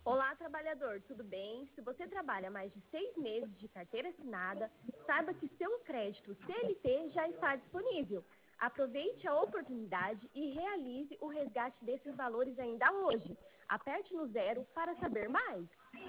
Olá, trabalhador, tudo bem? Se você trabalha mais de 6 meses de carteira assinada, saiba que seu crédito CLT já está disponível. Aproveite a oportunidade e realize o resgate desses valores ainda hoje. Aperte no 0 para saber mais.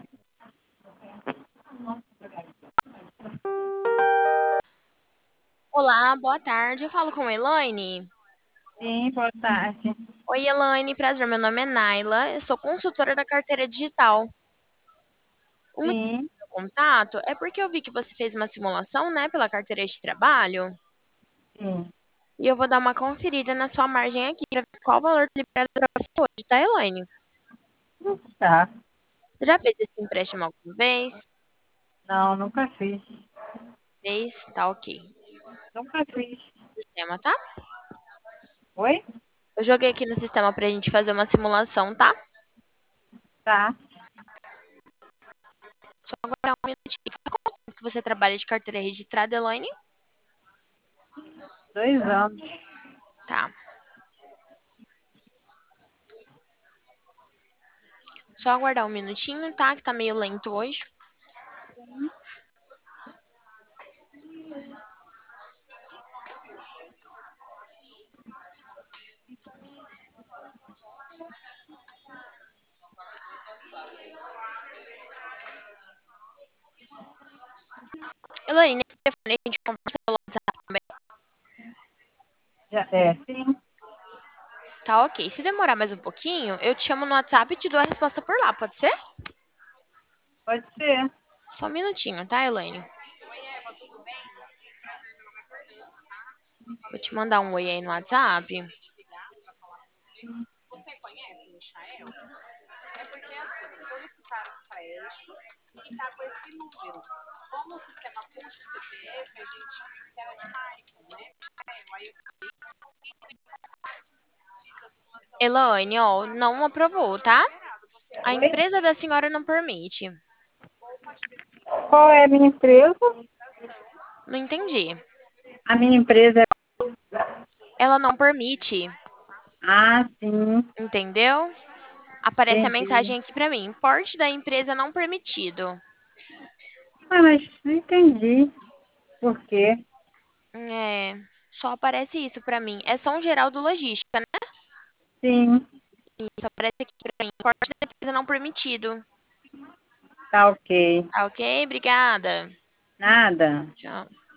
Olá, boa tarde. Eu falo com a Elaine. Sim, boa tarde. Oi, Elaine, prazer. Meu nome é Naila. Eu sou consultora da carteira digital. O motivo do Sim, meu contato é porque eu vi que você fez uma simulação, né, pela carteira de trabalho. sim. E eu vou dar uma conferida na sua margem aqui para ver qual o valor liberado para você hoje, tá, Elaine? Tá. Você já fez esse empréstimo alguma vez? Não, nunca fiz. Fez? Tá ok. Nunca fiz. Sistema, tá? Oi? Eu joguei aqui no sistema pra gente fazer uma simulação, tá? Tá. Só aguardar um minutinho. Fala quanto tempo que você trabalha de carteira registrada, Elaine? 2 anos. Tá. Só aguardar um minutinho, tá? Que tá meio lento hoje. Elaine, esse telefone a gente conversa pelo WhatsApp também. Sim, Tá ok. Se demorar mais um pouquinho, eu te chamo no WhatsApp e te dou a resposta por lá, pode ser? pode ser. Só um minutinho, tá, Elaine? Vou te mandar um oi aí no WhatsApp. Elaine, ó, não aprovou, tá? A Oi? empresa da senhora não permite. Qual é a minha empresa? Não entendi. A minha empresa é... Ela não permite, Ah, sim. entendeu? Aparece a Entendi. mensagem aqui pra mim. Porte da empresa não permitido. Ah, mas não entendi. Por quê? É, só aparece isso pra mim. É São Geraldo Logística, né? Sim, Isso aparece aqui pra mim. Porte da empresa não permitido. tá ok. Tá ok? Obrigada. Nada. Tchau.